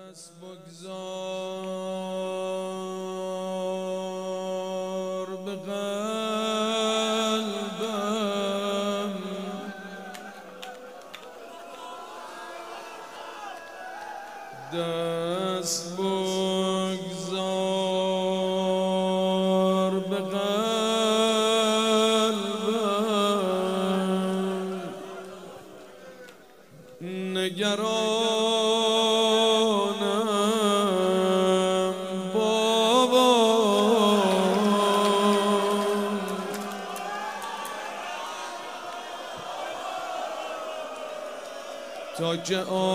دست بگذار به قلبم، دست بگذار به قلبم، نگرانم بابا تا که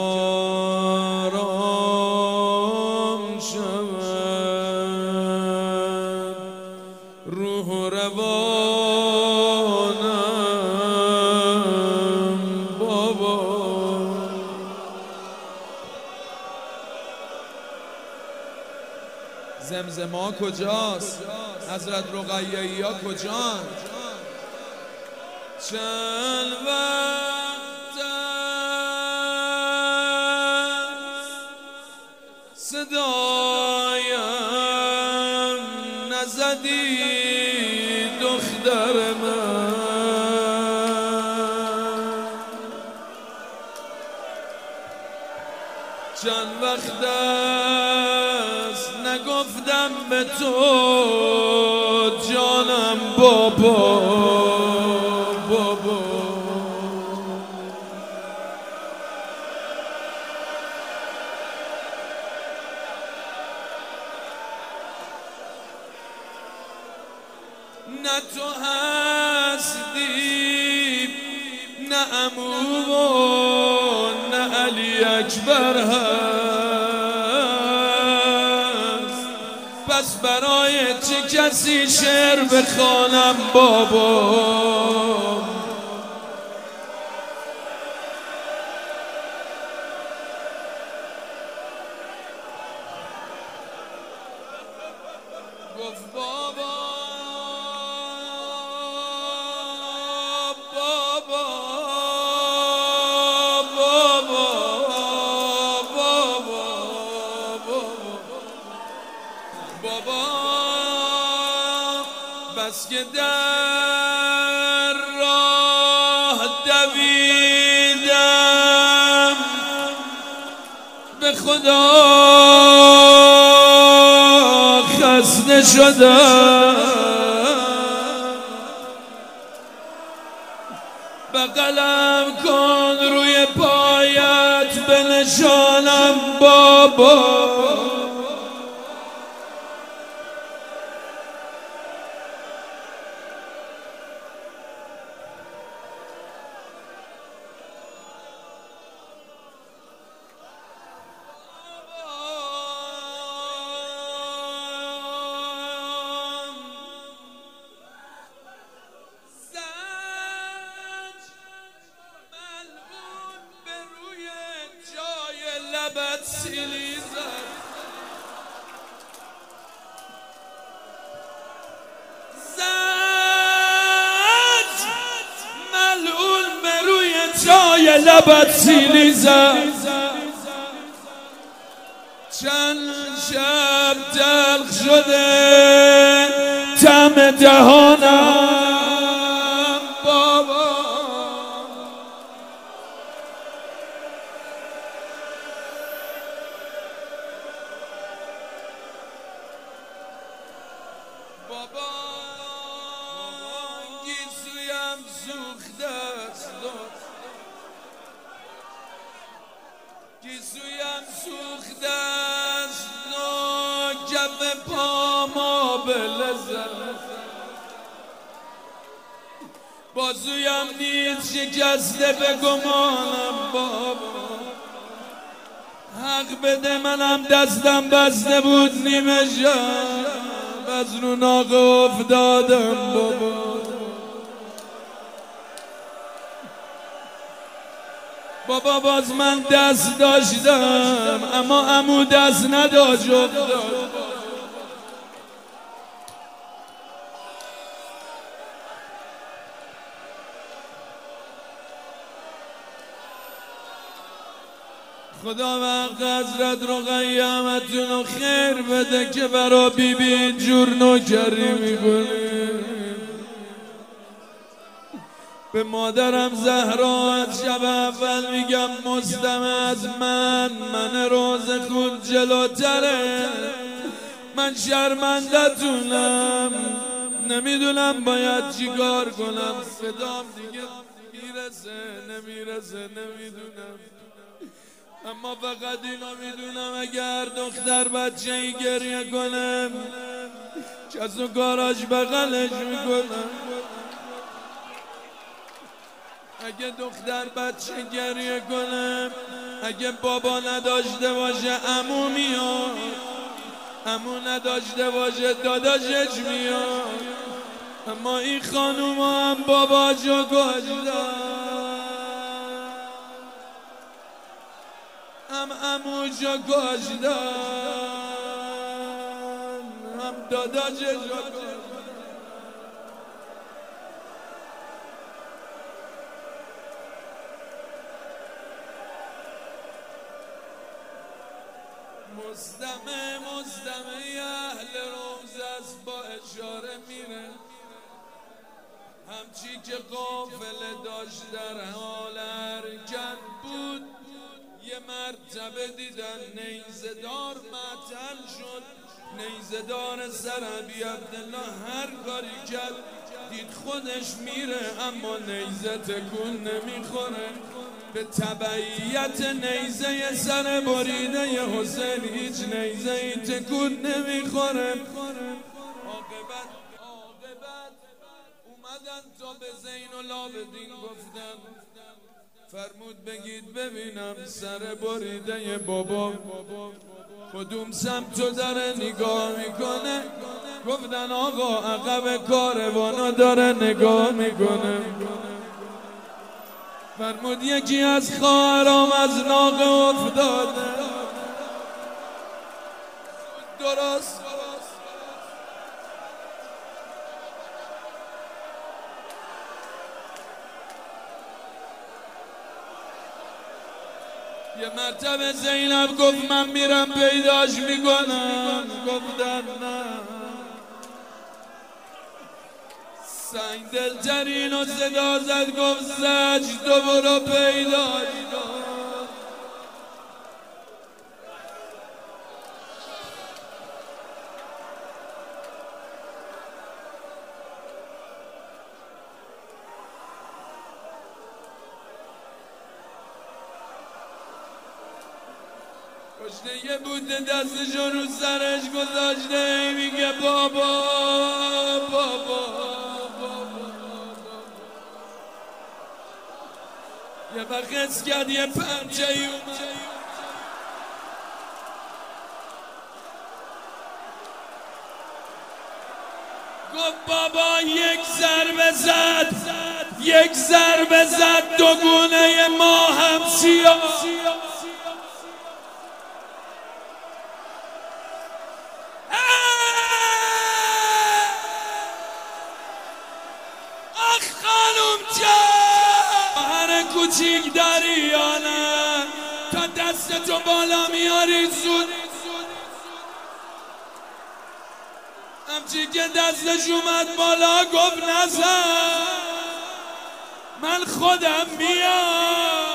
آرام شود روح و روانم بابا. زمزما کجاست؟ حضرت رقیه‌ای ها کجان؟ چند وقت صدایم نزدی دختر من، چند وقت است نگفتم به تو جانم بابا بابا. نه تو هستی نه عمو و نه علی اکبر هست، پس برای چه کسی شعر بخوانم بابا؟ گفت بابا بابا بس که در راه دویدم به خدا خسته شدم، بغلم کن روی پایت بنشانم بابا. لبت سیلی زد، زد ملعون به روی جای لبت سیلی زد، چند شب تلخ شده طعم دهانم بابا. بابا گیسویم سوخته است، گیسویم سوخته است و کف پاما به لذت، بازویم نیز شکسته به گمانم بابا. حق بده منم دستم بسته بود نیمه شب از رو ناقه افتادم بابا. بابا باز من دست داشتم اما عمو دست نداشت. خدا و حضرت رو قیامتون رو خیر بده که برا بیبی جور نوکری میکنه. به مادرم زهرا از شب اول میگم مصدم از من روز خود جلوتره. من شرمندتونم، نمیدونم باید چی کار کنم. صدام دیگه میرسه نمیرسه نمیدونم، اما فقط اینو میدونم اگر دختر بچه ای گریه کنم کس و گاراش بغلش میکنم. اگه دختر بچه گریه کنم، اگه بابا نداشته باشه عمو میاد، عمو نداشته باشه داداشش میاد. اما این خانوم هم بابا جا گذاشتن، هم عمو جا گذاشتن، هم داداشش جا گذاشتن. مصدمه اهل روز است با اشاره میره، همچی که قافله داشت در حال حرکت بود. یه مرتبه دیدن نیزدار معطل شد، نیزدار سرعبی عبدالله هر کاری کرد دید خودش میره اما نیزه تکون نمیخوره. به تبعیت نیزه سر بریده ی حسین هیچ نیزه ای تکون نمیخوره. عاقبت اومدن تا به زین العابدین گفتن فرمود بگید ببینم سر بریده ی بابا کدوم سمتو داره نگاه میکنه. گفتن آقا عقب کاروانو داره نگاه میکنه. فرمود یکی از خواهرام از ناقه افتاده. درست یه مرتبه زینب گفت من میرم پیداش میکنم. گفتن نه، سنگ دلترین و صدا زد گفت زج تو برو پیداش کن. کشته یه بوده دستشو رو سرش گذاشته میگه بابا بابا. یه وقت حس کرد یه پنجه ای اومد، گفت بابا یک ضربه زد دو گونه ما هم سیاه. کوچیک داری یا نه تا دستتو بالا میاری زود. همچی که دستش اومد بالا گفت نزن من خودم میام.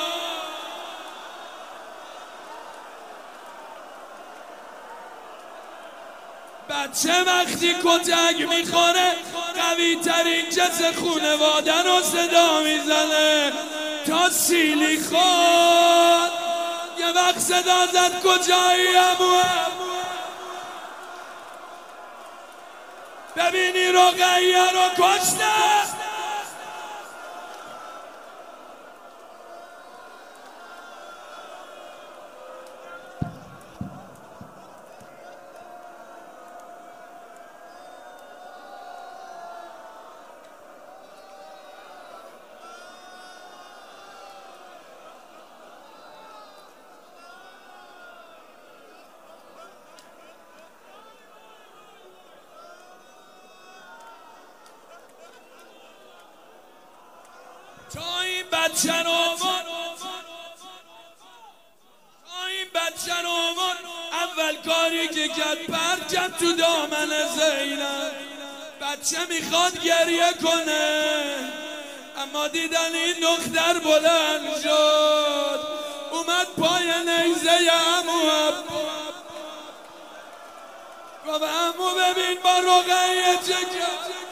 بچه وقتی کتک میخوره قوی ترین جس خونواده رو صدا میزنه. تا سیلی خود یه وقت صدا زد کجایی عمو، ببینی رقیه رو کشته. تا این بچه رو اول کاری که کرد پرچم تو دامن زینب. بچه میخواد گریه کنه اما دیدن این دختر بلند شد، اومد پای نیزه عمو، گفت عمو ببین با رقیه چه کرد.